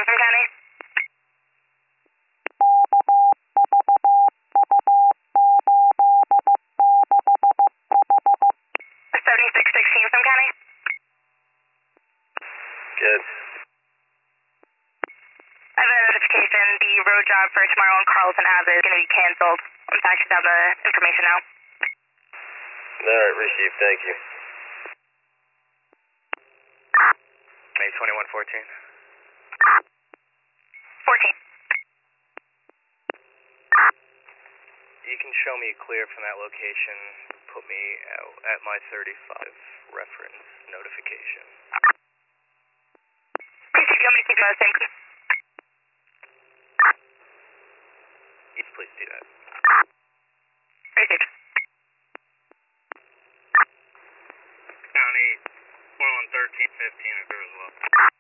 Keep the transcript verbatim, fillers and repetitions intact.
sixteen from County. seventy-six sixteen from County. Good. I have a notification. The road job for tomorrow on Carlton Ave is going to be canceled. I'm faxing down the information now. Alright, received. Thank you. May twenty-one fourteen. fourteen. You can show me clear from that location. Put me out at my thirty-five reference notification. Received. You want me to keep you on the same key? Yes, please do that. Received. County twenty-one thirteen fifteen occur as well.